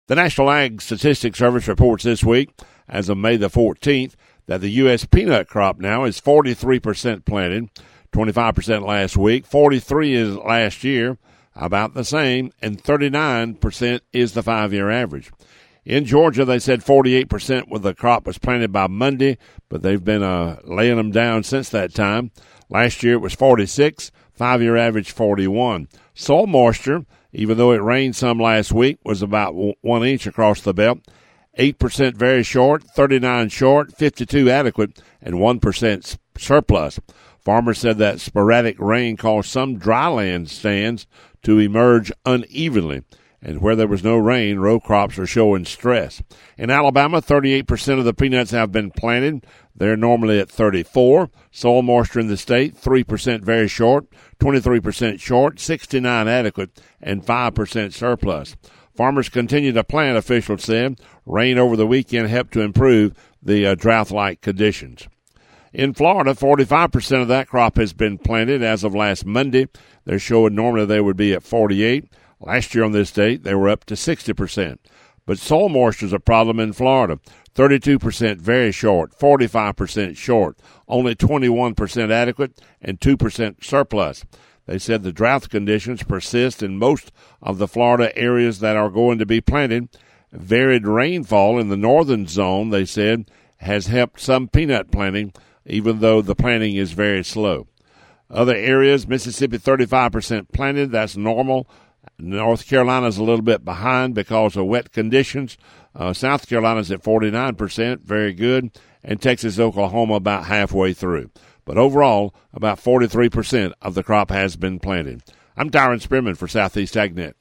The National Ag Statistics Service reports this week, as of May the 14th, that the U.S. peanut crop now is 43% planted, 25% last week, 43% is last year, about the same, and 39% is the 5-year average. In Georgia, they said 48% of the crop was planted by Monday, but they've been laying them down since that time. Last year it was 46%, 5-year average 41%. Soil moisture, even though it rained some last week, was about 1 inch across the belt. 8% very short, 39% short, 52% adequate, and 1% surplus. Farmers said that sporadic rain caused some dryland stands to emerge unevenly, and where there was no rain, row crops are showing stress. In Alabama, 38% of the peanuts have been planted. They're normally at 34%. Soil moisture in the state, 3% very short, 23% short, 69% adequate, and 5% surplus. Farmers continue to plant, officials said. Rain over the weekend helped to improve the drought-like conditions. In Florida, 45% of that crop has been planted as of last Monday. They're showing normally they would be at 48%. Last year on this date, they were up to 60%. But soil moisture is a problem in Florida. 32% very short, 45% short, only 21% adequate, and 2% surplus. They said the drought conditions persist in most of the Florida areas that are going to be planted. Varied rainfall in the northern zone, they said, has helped some peanut planting, even though the planting is very slow. Other areas, Mississippi 35% planted, that's normal. North Carolina's a little bit behind because of wet conditions. South Carolina's at 49%, very good. And Texas, Oklahoma about halfway through. But overall, about 43% of the crop has been planted. I'm Tyron Spearman for Southeast AgNet.